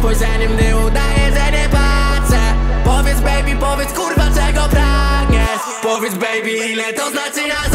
spojrzeniem, gdy udaję, że nie patrzę. Powiedz baby, powiedz kurwa czego pragniesz. Powiedz baby, ile to znaczy na